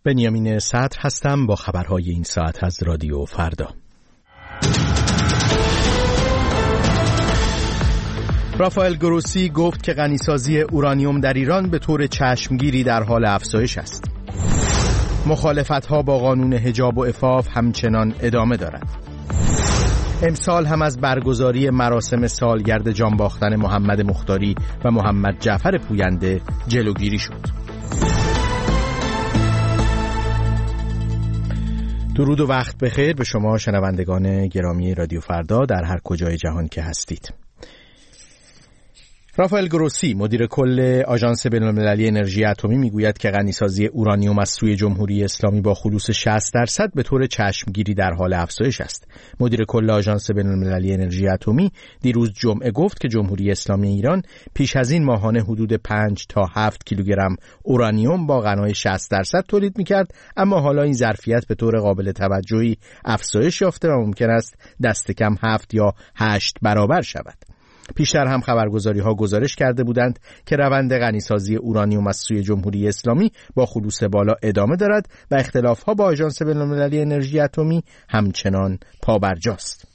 بنیامین صدر هستم با خبرهای این ساعت از رادیو فردا. رافائل گروسی گفت که غنیسازی اورانیوم در ایران به طور چشمگیری در حال افزایش است. مخالفت‌ها با قانون حجاب و عفاف همچنان ادامه دارد. امسال هم از برگزاری مراسم سالگرد جانباختن محمد مختاری و محمد جعفر پوینده جلوگیری شد. درود و وقت بخیر به شما شنوندگان گرامی رادیو فردا در هر کجای جهان که هستید. رافائل گروسی مدیر کل آژانس بین‌المللی انرژی اتمی میگوید که غنیسازی اورانیوم از سوی جمهوری اسلامی با خلوص 60% به طور چشمگیری در حال افزایش است. مدیر کل آژانس بین‌المللی انرژی اتمی دیروز جمعه گفت که جمهوری اسلامی ایران پیش از این ماهانه حدود 5 تا 7 کیلوگرم اورانیوم با غنای 60% تولید می‌کرد، اما حالا این ظرفیت به طور قابل توجهی افزایش یافته و ممکن است دست کم 7 یا 8 برابر شود. پیشتر هم خبرگزاری‌ها گزارش کرده بودند که روند غنیسازی اورانیوم از سوی جمهوری اسلامی با خلوص بالا ادامه دارد و اختلاف‌ها با آژانس بین‌المللی انرژی اتمی همچنان پابرجاست.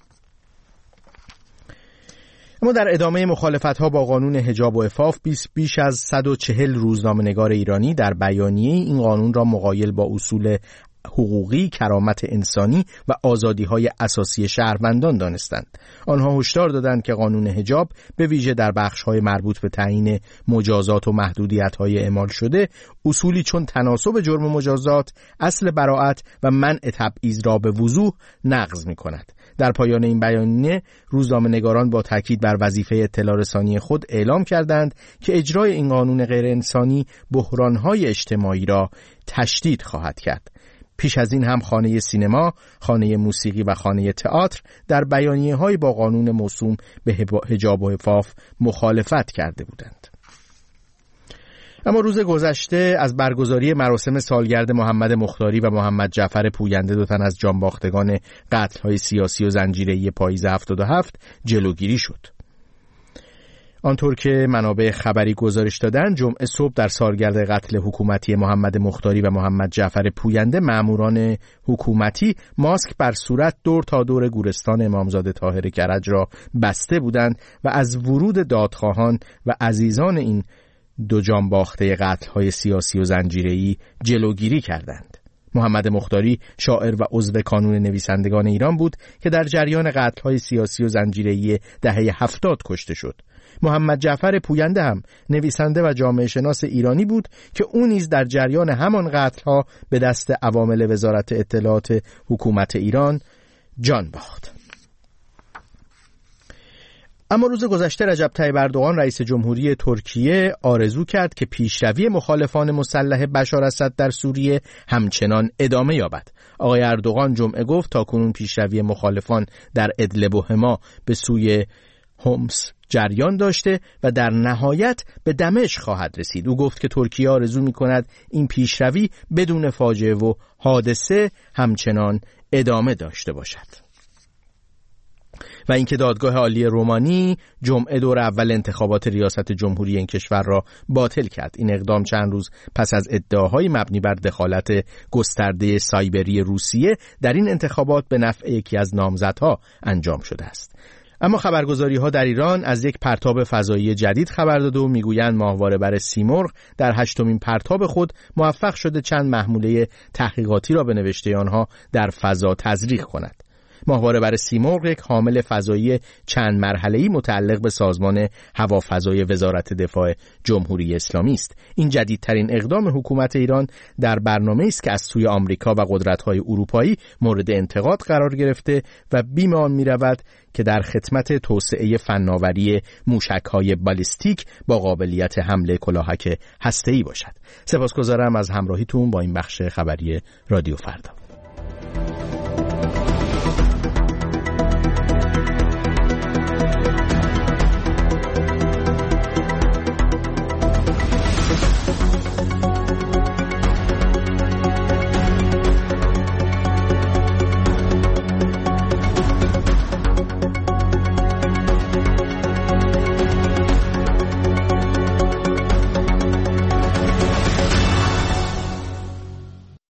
اما در ادامه مخالفت‌ها با قانون حجاب و عفاف بیش از 140 روزنامه‌نگار ایرانی در بیانیه این قانون را مغایل با اصول حقوقی، کرامت انسانی و آزادی‌های اساسی شهروندان دانستند. آنها هشدار دادند که قانون حجاب به ویژه در بخش‌های مربوط به تعیین مجازات و محدودیت‌های اعمال شده، اصولی چون تناسب جرم مجازات، اصل براءت و منع تبعیض را به وضوح نقض می‌کند. در پایان این بیانیه روزنامه‌نگاران با تاکید بر وظیفه اطلاع رسانی خود اعلام کردند که اجرای این قانون غیر انسانی بحران‌های اجتماعی را تشدید خواهد کرد. پیش از این هم خانه سینما، خانه موسیقی و خانه تئاتر در بیانیه‌های با قانون موسوم به حجاب و عفاف مخالفت کرده بودند. اما روز گذشته از برگزاری مراسم سالگرد محمد مختاری و محمد جعفر پوینده، دو تن از جانباختگان قتل‌های سیاسی و زنجیره‌ای پاییز 77 جلوگیری شد. آنطور که منابع خبری گزارش دادند، جمعه صبح در سالگرد قتل حکومتی محمد مختاری و محمد جعفر پوینده ماموران حکومتی ماسک بر صورت دور تا دور گورستان امامزاده طاهر کرج را بسته بودند و از ورود دادخواهان و عزیزان این دو جانباخته قتل‌های سیاسی و زنجیره‌ای جلوگیری کردند. محمد مختاری شاعر و عضو کانون نویسندگان ایران بود که در جریان قتل‌های سیاسی و زنجیره‌ای دهه 70 کشته شد. محمد جعفر پوینده هم نویسنده و جامعه شناس ایرانی بود که او نیز در جریان همان قتل‌ها به دست عوامل وزارت اطلاعات حکومت ایران جان باخت. اما روز گذشته رجب طیب اردوغان رئیس جمهوری ترکیه آرزو کرد که پیشروی مخالفان مسلح بشار اسد در سوریه همچنان ادامه یابد. آقای اردوغان جمعه گفت تاکنون پیشروی مخالفان در ادلب و حما به سوی همس جریان داشته و در نهایت به دمشق خواهد رسید. او گفت که ترکیه آرزو می‌کند این پیشروی بدون فاجعه و حادثه همچنان ادامه داشته باشد. و اینکه دادگاه عالی رومانی جمعه دور اول انتخابات ریاست جمهوری این کشور را باطل کرد. این اقدام چند روز پس از ادعاهای مبنی بر دخالت گسترده سایبری روسیه در این انتخابات به نفع یکی از نامزدها انجام شده است. اما خبرگزاری‌ها در ایران از یک پرتاب فضایی جدید خبر داده و میگویند ماهواره بر سیمرغ در 8مین پرتاب خود موفق شده چند محموله تحقیقاتی را به نوشته آنها در فضا تزریق کند. ماهواره بر سیمرغ یک حامل فضایی چند مرحله‌ای متعلق به سازمان هوافضای وزارت دفاع جمهوری اسلامی است. این جدیدترین اقدام حکومت ایران در برنامه‌ای است که از سوی آمریکا و قدرت‌های اروپایی مورد انتقاد قرار گرفته و بیم آن می‌رود که در خدمت توسعه فناوری موشک‌های بالیستیک با قابلیت حمله کلاهک هسته‌ای باشد. سپاسگزارم از همراهیتون با این بخش خبری رادیو فردا.